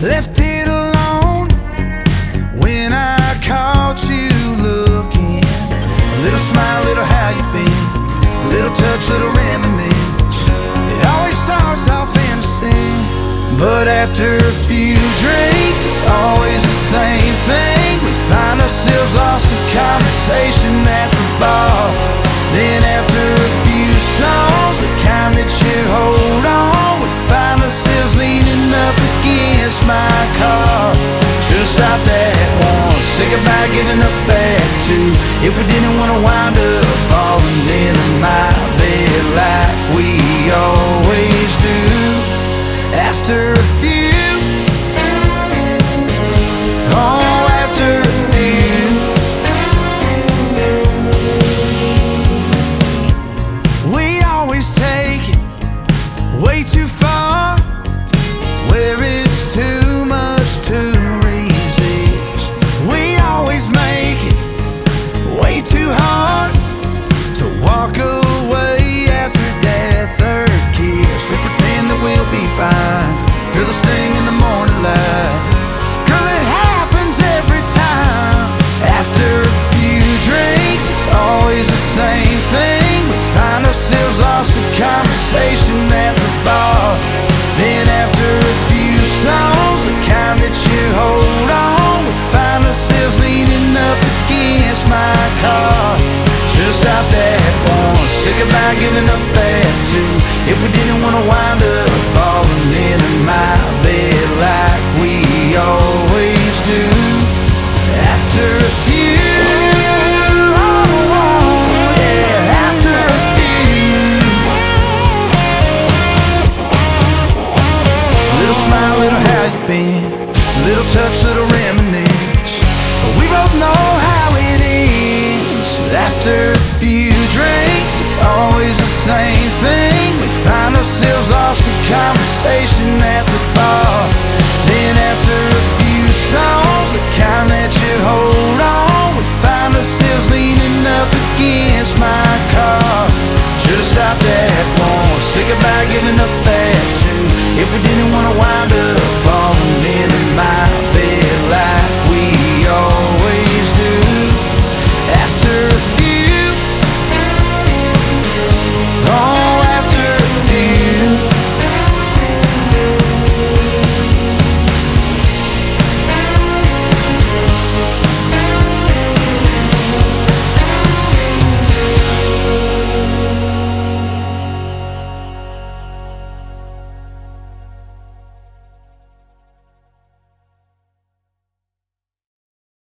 left it alone when I caught you looking. A little smile, little how you been, a little touch, little reminisce. It always starts off innocent, but after a few drinks it's always the same thing. We find ourselves lost in conversation at the bar. Then after a few songs, the kind that you hold on, we find ourselves leaning up against my car. Should've stopped at one, say goodbye, giving up at two, if we didn't wanna wind up falling into my bed like we always do. After a few, oh, after a few, we always take it way too far, where it's too much to resist. We always make it way too hard to walk away after that third kiss. We pretend that we'll be fine, feel the sting in the morning light. Girl, it happens every time. After a few drinks, it's always the same thing. We find ourselves lost in conversation at the bar. Then after a few songs, the kind that you hold on, we find ourselves leaning up against my car. Should've stopped at one, say goodbye, giving up at two, if we didn't wanna wind up falling into my bed like we always do. After a few, oh, yeah, after a few, little smile, little how you been, little touch, little reminisce. But we both know how it ends. After a few,